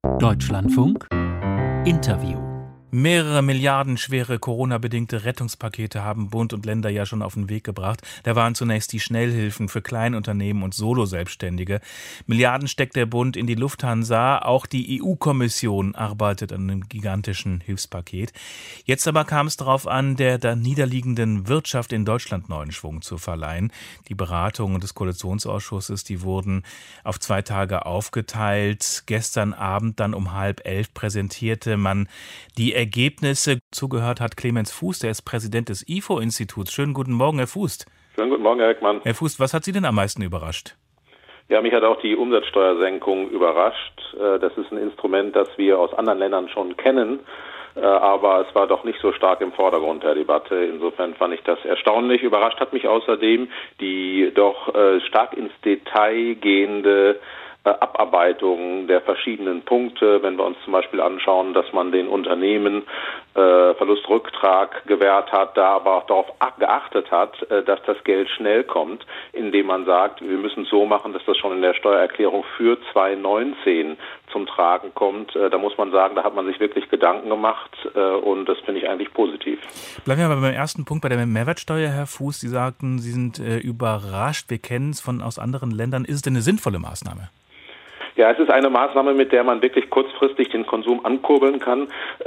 Deutschlandfunk Interview. Mehrere milliardenschwere Corona-bedingte Rettungspakete haben Bund und Länder ja schon auf den Weg gebracht. Da waren zunächst die Schnellhilfen für Kleinunternehmen und Soloselbstständige. Milliarden steckt der Bund in die Lufthansa. Auch die EU-Kommission arbeitet an einem gigantischen Hilfspaket. Jetzt aber kam es darauf an, der niederliegenden Wirtschaft in Deutschland neuen Schwung zu verleihen. Die Beratungen des Koalitionsausschusses, die wurden auf 2 Tage aufgeteilt. Gestern Abend dann um 10:30 präsentierte man die Ergebnisse. Zugehört hat Clemens Fuß, der ist Präsident des IFO-Instituts. Schönen guten Morgen, Herr Fuß. Schönen guten Morgen, Herr Heckmann. Herr Fuß, was hat Sie denn am meisten überrascht? Ja, mich hat auch die Umsatzsteuersenkung überrascht. Das ist ein Instrument, das wir aus anderen Ländern schon kennen, aber es war doch nicht so stark im Vordergrund der Debatte. Insofern fand ich das erstaunlich. Überrascht hat mich außerdem die doch stark ins Detail gehende Abarbeitung der verschiedenen Punkte, wenn wir uns zum Beispiel anschauen, dass man den Unternehmen Verlustrücktrag gewährt hat, da aber auch darauf geachtet hat, dass das Geld schnell kommt, indem man sagt, wir müssen es so machen, dass das schon in der Steuererklärung für 2019 zum Tragen kommt. Da muss man sagen, da hat man sich wirklich Gedanken gemacht und das finde ich eigentlich positiv. Bleiben wir mal beim ersten Punkt, bei der Mehrwertsteuer, Herr Fuß. Sie sagten, Sie sind überrascht. Wir kennen es aus anderen Ländern. Ist es denn eine sinnvolle Maßnahme? Ja, es ist eine Maßnahme, mit der man wirklich kurzfristig den Konsum ankurbeln kann.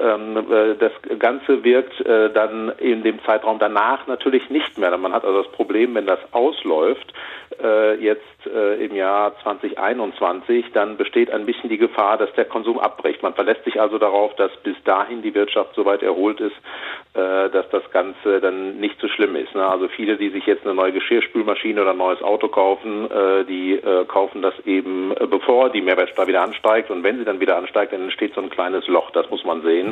Das Ganze wirkt dann in dem Zeitraum danach natürlich nicht mehr. Man hat also das Problem, wenn das ausläuft, jetzt im Jahr 2021, dann besteht ein bisschen die Gefahr, dass der Konsum abbricht. Man verlässt sich also darauf, dass bis dahin die Wirtschaft soweit erholt ist, dass das Ganze dann nicht so schlimm ist. Also viele, die sich jetzt eine neue Geschirrspülmaschine oder ein neues Auto kaufen, die kaufen das eben bevor die Mehrwertsteuer wieder ansteigt. Und wenn sie dann wieder ansteigt, dann entsteht so ein kleines Loch. Das muss man sehen.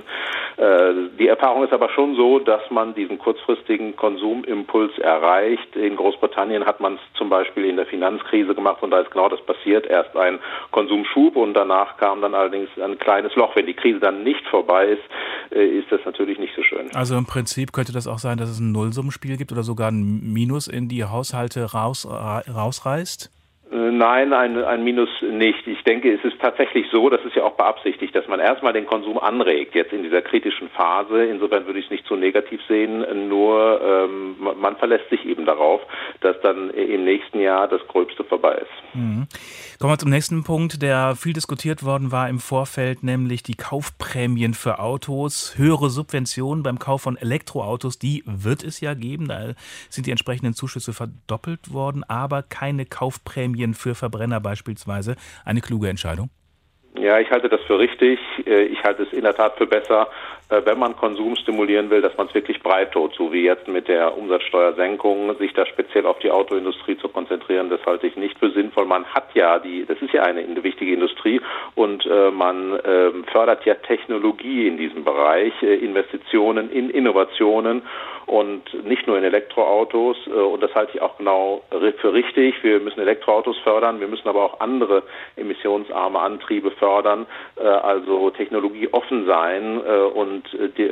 Die Erfahrung ist aber schon so, dass man diesen kurzfristigen Konsumimpuls erreicht. In Großbritannien hat man es zum Beispiel in der Finanzkrise gemacht und da ist genau das passiert. Erst ein Konsumschub und danach kam dann allerdings ein kleines Loch. Wenn die Krise dann nicht vorbei ist, ist das natürlich nicht so schön. Also im Prinzip könnte das auch sein, dass es ein Nullsummenspiel gibt oder sogar ein Minus in die Haushalte rausreißt? Nein, ein Minus nicht. Ich denke, es ist tatsächlich so, das ist ja auch beabsichtigt, dass man erstmal den Konsum anregt, jetzt in dieser kritischen Phase. Insofern würde ich es nicht so negativ sehen, nur man verlässt sich eben darauf, dass dann im nächsten Jahr das Gröbste vorbei ist. Mhm. Kommen wir zum nächsten Punkt, der viel diskutiert worden war im Vorfeld, nämlich die Kaufprämien für Autos. Höhere Subventionen beim Kauf von Elektroautos, die wird es ja geben. Da sind die entsprechenden Zuschüsse verdoppelt worden, aber keine Kaufprämien für Verbrenner beispielsweise. Eine kluge Entscheidung? Ja, ich halte das für richtig. Ich halte es in der Tat für besser, wenn man Konsum stimulieren will, dass man es wirklich breit tut, so wie jetzt mit der Umsatzsteuersenkung, sich da speziell auf die Autoindustrie zu konzentrieren. Das halte ich nicht für sinnvoll. Man hat ja das ist ja eine wichtige Industrie und man fördert ja Technologie in diesem Bereich, Investitionen in Innovationen und nicht nur in Elektroautos. Und das halte ich auch genau für richtig. Wir müssen Elektroautos fördern, wir müssen aber auch andere emissionsarme Antriebe fördern, also technologieoffen sein und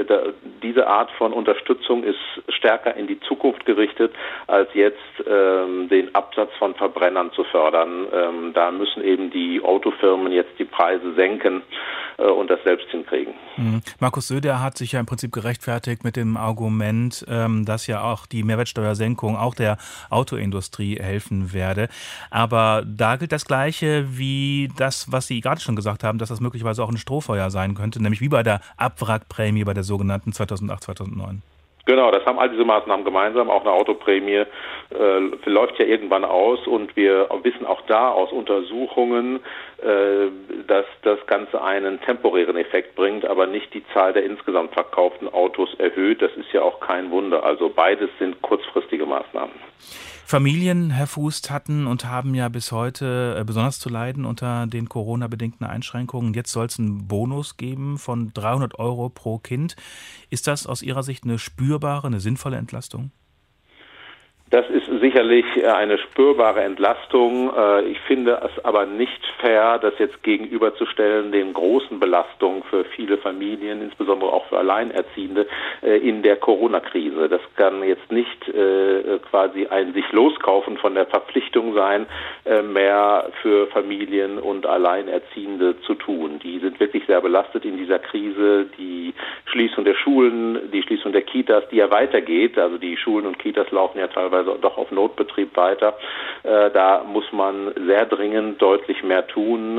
diese Art von Unterstützung ist stärker in die Zukunft gerichtet, als jetzt den Absatz von Verbrennern zu fördern. Da müssen eben die Autofirmen jetzt die Preise senken und das selbst hinkriegen. Markus Söder hat sich ja im Prinzip gerechtfertigt mit dem Argument, dass ja auch die Mehrwertsteuersenkung auch der Autoindustrie helfen werde. Aber da gilt das Gleiche wie das, was Sie gerade schon gesagt haben, dass das möglicherweise auch ein Strohfeuer sein könnte, nämlich wie bei der Abwrackprämie bei der sogenannten 2008-2009. Genau, das haben all diese Maßnahmen gemeinsam. Auch eine Autoprämie läuft ja irgendwann aus und wir wissen auch da aus Untersuchungen, dass das Ganze einen temporären Effekt bringt, aber nicht die Zahl der insgesamt verkauften Autos erhöht. Das ist ja auch kein Wunder. Also beides sind kurzfristige Maßnahmen. Familien, Herr Fuß, hatten und haben ja bis heute besonders zu leiden unter den Corona-bedingten Einschränkungen. Jetzt soll es einen Bonus geben von 300 € pro Kind. Ist das aus Ihrer Sicht eine spürbare, eine sinnvolle Entlastung? Das ist sicherlich eine spürbare Entlastung. Ich finde es aber nicht fair, das jetzt gegenüberzustellen den großen Belastungen für viele Familien, insbesondere auch für Alleinerziehende in der Corona-Krise. Das kann jetzt nicht quasi ein sich loskaufen von der Verpflichtung sein, mehr für Familien und Alleinerziehende zu tun. Die sind wirklich sehr belastet in dieser Krise. Die Schließung der Schulen, die Schließung der Kitas, die ja weitergeht, also die Schulen und Kitas laufen ja teilweise doch auf Notbetrieb weiter. Da muss man sehr dringend deutlich mehr tun.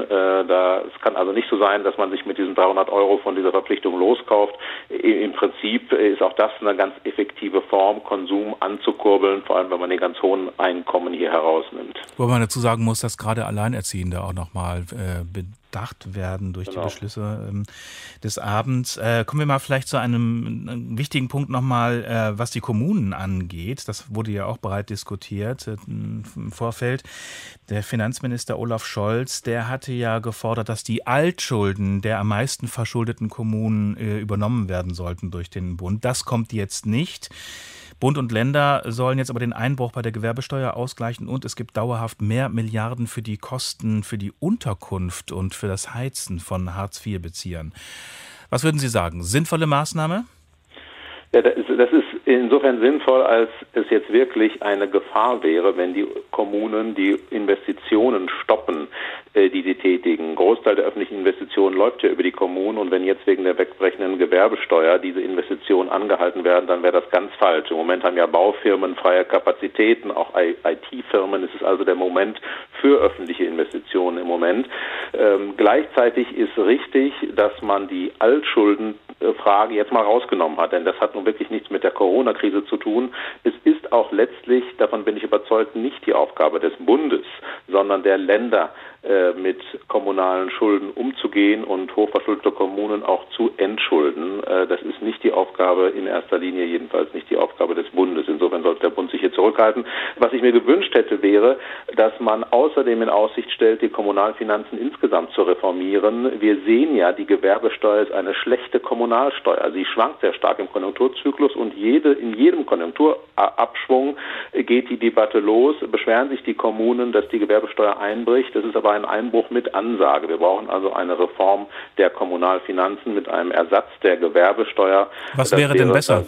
Es kann also nicht so sein, dass man sich mit diesen 300 € von dieser Verpflichtung loskauft. Im Prinzip ist auch das eine ganz effektive Form, Konsum anzukurbeln, vor allem wenn man die ganz hohen Einkommen hier herausnimmt. Wo man dazu sagen muss, dass gerade Alleinerziehende auch nochmal bedacht werden durch die Beschlüsse des Abends. Kommen wir mal vielleicht zu einem wichtigen Punkt nochmal, was die Kommunen angeht. Das wurde ja auch breit diskutiert im Vorfeld. Der Finanzminister Olaf Scholz, der hatte ja gefordert, dass die Altschulden der am meisten verschuldeten Kommunen übernommen werden sollten durch den Bund. Das kommt jetzt nicht. Bund und Länder sollen jetzt aber den Einbruch bei der Gewerbesteuer ausgleichen und es gibt dauerhaft mehr Milliarden für die Kosten für die Unterkunft und für das Heizen von Hartz-IV-Beziehern. Was würden Sie sagen? Sinnvolle Maßnahme? Ja, das ist insofern sinnvoll, als es jetzt wirklich eine Gefahr wäre, wenn die Kommunen die Investitionen stoppen, die sie tätigen. Ein Großteil der öffentlichen Investitionen läuft ja über die Kommunen und wenn jetzt wegen der wegbrechenden Gewerbesteuer diese Investitionen angehalten werden, dann wäre das ganz falsch. Im Moment haben ja Baufirmen freie Kapazitäten, auch IT-Firmen. Es ist also der Moment für öffentliche Investitionen im Moment. Gleichzeitig ist richtig, dass man die Altschuldenfrage jetzt mal rausgenommen hat, denn das hat nun wirklich nichts mit der Corona-Krise zu tun. Es ist auch letztlich, davon bin ich überzeugt, nicht die Aufgabe des Bundes, sondern der Länder, mit kommunalen Schulden umzugehen und hochverschuldete Kommunen auch zu entschulden. Das ist nicht die Aufgabe, in erster Linie jedenfalls nicht die Aufgabe des Bundes. Insofern sollte der Bund sich hier zurückhalten. Was ich mir gewünscht hätte, wäre, dass man außerdem in Aussicht stellt, die Kommunalfinanzen insgesamt zu reformieren. Wir sehen ja, die Gewerbesteuer ist eine schlechte Kommunalsteuer. Sie schwankt sehr stark im Konjunkturzyklus und in jedem Konjunkturabschwung geht die Debatte los, beschweren sich die Kommunen, dass die Gewerbesteuer einbricht. Das ist aber ein Einbruch mit Ansage. Wir brauchen also eine Reform der Kommunalfinanzen mit einem Ersatz der Gewerbesteuer. Was wäre denn besser?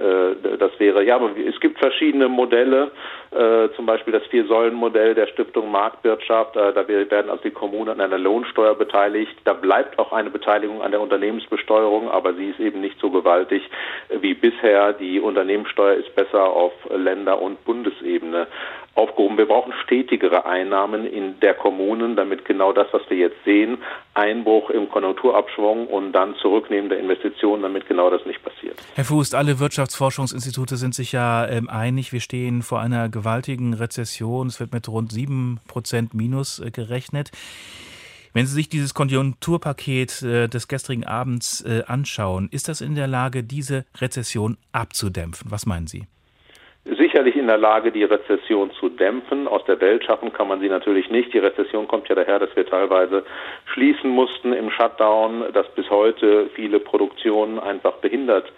Das wäre, ja, aber es gibt verschiedene Modelle, zum Beispiel das Vier-Säulen-Modell der Stiftung Marktwirtschaft, da werden also die Kommunen an einer Lohnsteuer beteiligt. Da bleibt auch eine Beteiligung an der Unternehmensbesteuerung, aber sie ist eben nicht so gewaltig wie bisher. Die Unternehmenssteuer ist besser auf Länder- und Bundesebene aufgehoben. Wir brauchen stetigere Einnahmen in der Kommunen, damit genau das, was wir jetzt sehen, Einbruch im Konjunkturabschwung und dann Zurücknehmen der Investitionen, damit genau das nicht passiert. Herr Fuß, alle Wirtschaftsforschungsinstitute sind sich ja einig, wir stehen vor einer gewaltigen Rezession. Es wird mit rund 7% Minus gerechnet. Wenn Sie sich dieses Konjunkturpaket des gestrigen Abends anschauen, ist das in der Lage, diese Rezession abzudämpfen? Was meinen Sie? Sicherlich in der Lage, die Rezession zu dämpfen. Aus der Welt schaffen kann man sie natürlich nicht. Die Rezession kommt ja daher, dass wir teilweise schließen mussten im Shutdown, dass bis heute viele Produktionen einfach behindert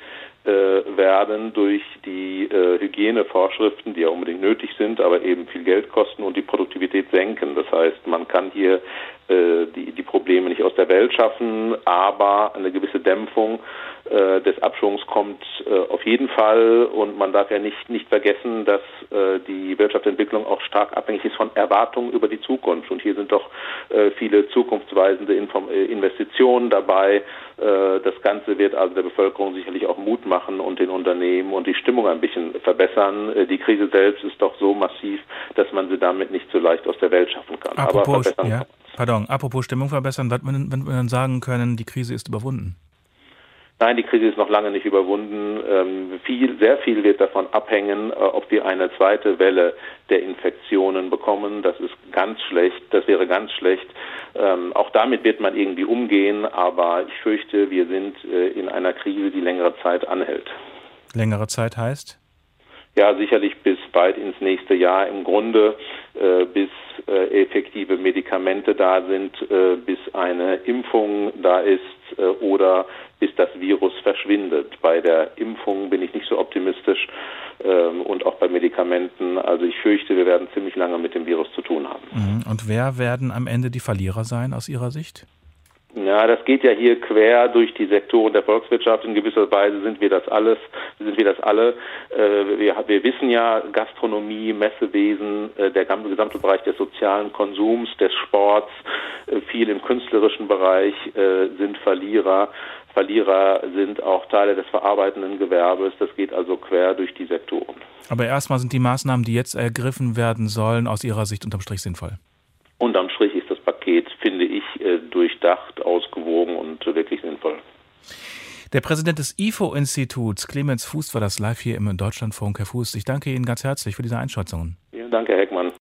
werden durch die Hygienevorschriften, die ja unbedingt nötig sind, aber eben viel Geld kosten und die Produktivität senken. Das heißt, man kann hier die Probleme nicht aus der Welt schaffen, aber eine gewisse Dämpfung des Abschwungs kommt auf jeden Fall und man darf ja nicht vergessen, dass die Wirtschaftsentwicklung auch stark abhängig ist von Erwartungen über die Zukunft und hier sind doch viele zukunftsweisende Investitionen dabei. Das Ganze wird also der Bevölkerung sicherlich auch Mut machen und den Unternehmen und die Stimmung ein bisschen verbessern. Die Krise selbst ist doch so massiv, dass man sie damit nicht so leicht aus der Welt schaffen kann. Apropos Stimmung verbessern, wenn wir dann sagen können, die Krise ist überwunden. Nein, die Krise ist noch lange nicht überwunden. Sehr viel wird davon abhängen, ob wir eine zweite Welle der Infektionen bekommen. Das ist ganz schlecht. Das wäre ganz schlecht. Auch damit wird man irgendwie umgehen. Aber ich fürchte, wir sind in einer Krise, die längere Zeit anhält. Längere Zeit heißt? Ja, sicherlich bis weit ins nächste Jahr. Im Grunde bis effektive Medikamente da sind, bis eine Impfung da ist oder bis das Virus verschwindet. Bei der Impfung bin ich nicht so optimistisch. und auch bei Medikamenten. Also ich fürchte, wir werden ziemlich lange mit dem Virus zu tun haben. Und wer werden am Ende die Verlierer sein aus Ihrer Sicht? Ja, das geht ja hier quer durch die Sektoren der Volkswirtschaft. In gewisser Weise sind wir das alle. Wir wissen ja, Gastronomie, Messewesen, der gesamte Bereich des sozialen Konsums, des Sports, viel im künstlerischen Bereich sind Verlierer. Verlierer sind auch Teile des verarbeitenden Gewerbes. Das geht also quer durch die Sektoren. Aber erstmal sind die Maßnahmen, die jetzt ergriffen werden sollen, aus Ihrer Sicht unterm Strich sinnvoll? Unterm Strich ist das Paket, finde ich, durchdacht, ausgewogen und wirklich sinnvoll. Der Präsident des IFO-Instituts, Clemens Fuß, war das live hier im Deutschlandfunk. Herr Fuß, ich danke Ihnen ganz herzlich für diese Einschätzungen. Vielen Dank, Herr Heckmann.